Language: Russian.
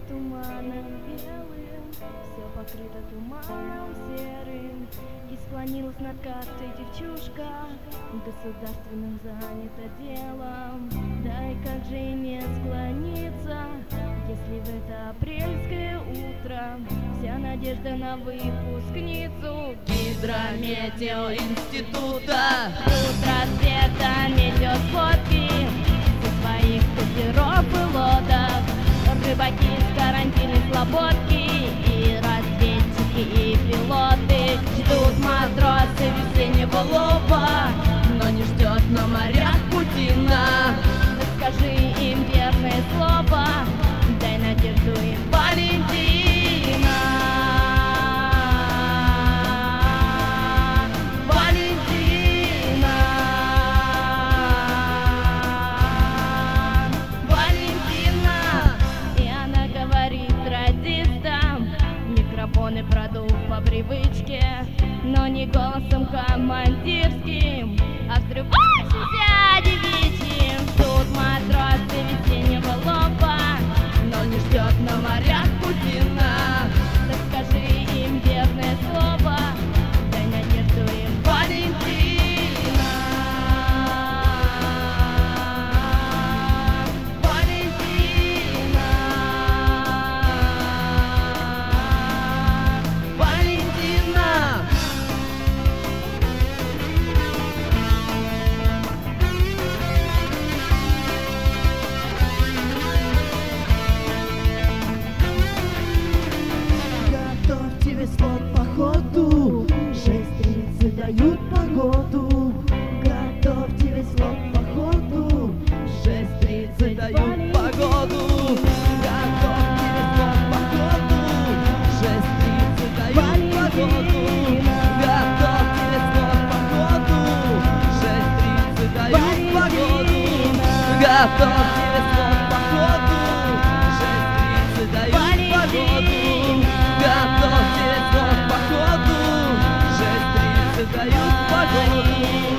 туманом белым, все покрыто туманом серым. И склонилась над картой девчушка, государственным занята делом. Да и как же не склониться, если в это апрельское утро вся надежда на выпускницу Гидрометеоинститута. Утро света несет фотки со своих катеров и лодок. Рыбаки с карантинной слободки и разведчики и пилоты. Ждут матросы весеннего лова, Но не ждет на морях Путина. скажи им верное слово, дай надежду им, Валентина. Валентина. Валентина. И она говорит радистам, микрофоны продув по привычке, но не голосом командирским, а взрывающимся девичьим. Тут матросы весеннего лова, Но не ждет на морях Путина. так скажи им верное слово, дай надежду им, Валентина. Валентина. Валентина. Готовьте весло к походу, 6:30 дают погоду. Готовьте весло к походу, 6:30 дают погоду. Готовьте весло к походу. 6:30 дают погоду. Готовьте весло к походу. 6:30 дают погоду. Готовьте весло к походу. 6:30 дают погоду. Готовьте весло к походу. 6:30 дают погоду.